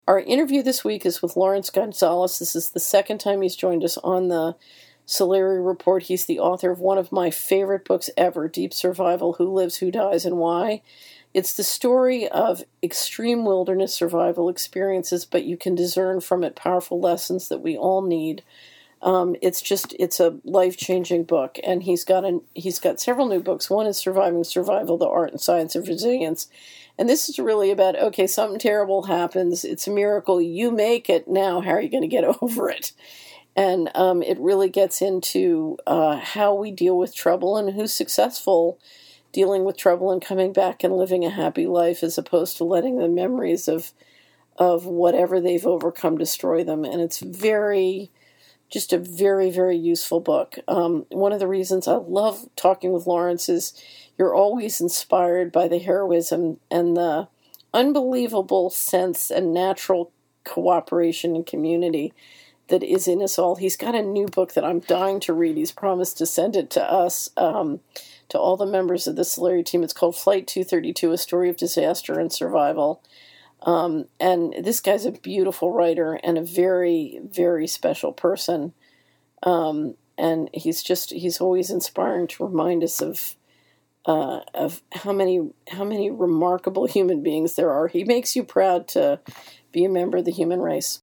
Our interview this week is with Lawrence Gonzales. This is the second time he's joined us on the Solari Report. He's the author of one of my favorite books ever, Deep Survival: Who Lives, Who Dies, and Why. It's the story of extreme wilderness survival experiences, but you can discern from it powerful lessons that we all need. It's a life-changing book, and he's got several new books. One is Surviving Survival: The Art and Science of Resilience. And this is really about, okay, something terrible happens. It's a miracle. You make it. Now, how are you going to get over it? And it really gets into how we deal with trouble and who's successful dealing with trouble and coming back and living a happy life, as opposed to letting the memories of whatever they've overcome destroy them. And it's just a very, very useful book. One of the reasons I love talking with Lawrence is you're always inspired by the heroism and the unbelievable sense and natural cooperation and community that is in us all. He's got a new book that I'm dying to read. He's promised to send it to us, to all the members of the Solari team. It's called Flight 232, A Story of Disaster and Survival. And this guy's a beautiful writer and a very, very special person. And he's always inspiring to remind us of how many remarkable human beings there are. He makes you proud to be a member of the human race.